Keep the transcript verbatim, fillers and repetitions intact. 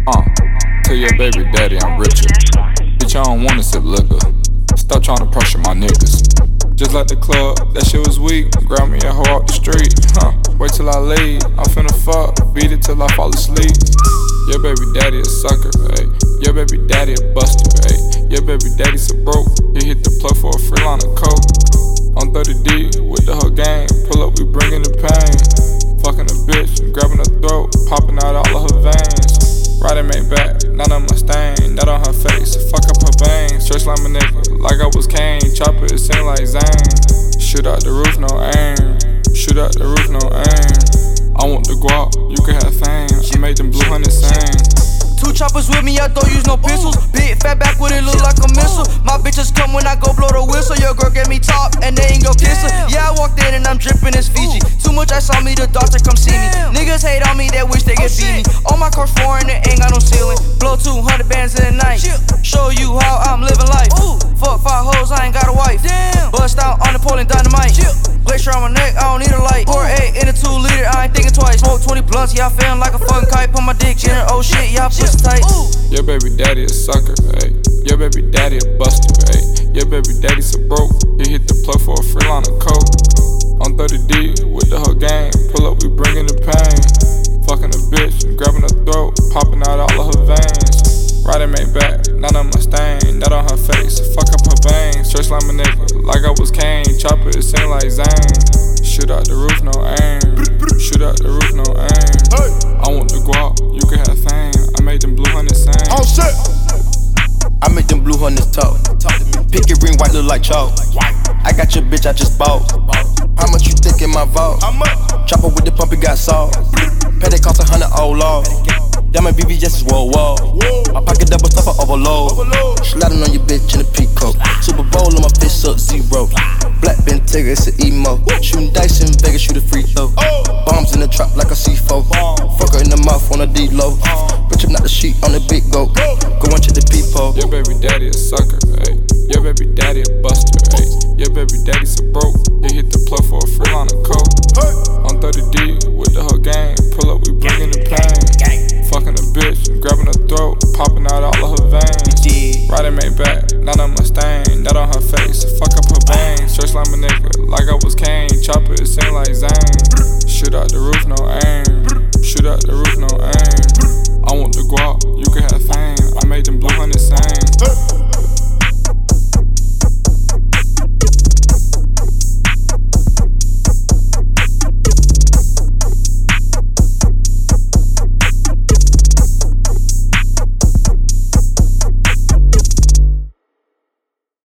Uh, tell your baby daddy I'm richer. Bitch, I don't wanna sip liquor. Stop tryna pressure my niggas. Just like the club, that shit was weak. Grab me a hoe out the street. Huh, wait till I leave. I'm finna fuck, beat it till I fall asleep. Your baby daddy a sucker, ayy. Your baby daddy a buster, ayy. Your baby daddy so broke, he hit the plug for a free line of coke. On thirty D with the whole gang, pull up, we bringin' the pain. Fucking a bitch, grabbing her throat, popping out all of her veins. Riding made back, none of my stain, not on her face, fuck up her veins. Stretch like my nigga, like I was Kane, chopper it seem like Zane. Shoot out the roof, no aim, shoot out the roof, no aim. I want the guap, you can have fame, I made them blue honey sing. Two choppers with me, I don't use no pistols. Big fat back with it look like a missile. My bitches come when I go blow the whistle. Your girl get me top and they ain't go kiss her. Yeah, I walked in and I'm dripping this Fiji. Too much I saw me, the doctor come see me. Niggas hate on me, they wish they could beat me. All my cars foreign, they ain't got no ceiling. Blow two hundred bands in the night. Show you how I'm living life. Fuck five hoes, I ain't got a wife. Bust out on the pole and dynamite. Glacier on my neck, I don't need a light. Pour eight in a two liter, I ain't thinking twice. Smoke twenty blunts, yeah, I feeling like a fucking kite. Put my dick in her, oh shit, yeah, I pussy tight. Your baby daddy a sucker, ayy. Your baby daddy a buster, ayy. Your baby daddy so broke, he hit the plug for a free line of coke. On thirty D with the whole gang, pull up, we bringin' the pain. Fucking a bitch, grabbing her throat, popping out all of her veins. Riding made back, none of my stain, not on her face, fuck up her veins. Stretch like my nigga, like I was Kane, chopper it seem like Zane. Shoot out the roof, no aim, shoot out the roof, no aim. I want the guap, you can have fame, I made them blue honey sing. Oh shit! I make them blue hunters talk. Picket ring white look like chalk. I got your bitch, I just bought. How much you think in my vault? Chopper with the pump, it got salt. Pay that cost a hundred old law. Diamond B B S is wall wall. My pocket double stuffer overload. Sliding on your bitch in a peacoat. Super Bowl on my fist up zero. Black Bentayga, it's an emo. Shooting dice in Vegas, shoot a free throw. Bombs in the trap like a C four. Fuck her in the mouth on a D-low. Bitch, I'm not the sheet on the big goat. Go and check the peephole. Your baby daddy a sucker, ayy. Your baby daddy a buster, ayy. Your baby daddy so broke, he hit the plug for a free line of coke. On thirty D with the whole gang, pull up, we bringin' the pain. Fucking a bitch, grabbing her throat, popping out all of her veins. Riding made back, none of my stain, not on her face, fuck up her veins. Stretch like my nigga, like I was Kane, chopper it seem like Zane. Shoot out the roof, no aim, shoot out the roof, no aim.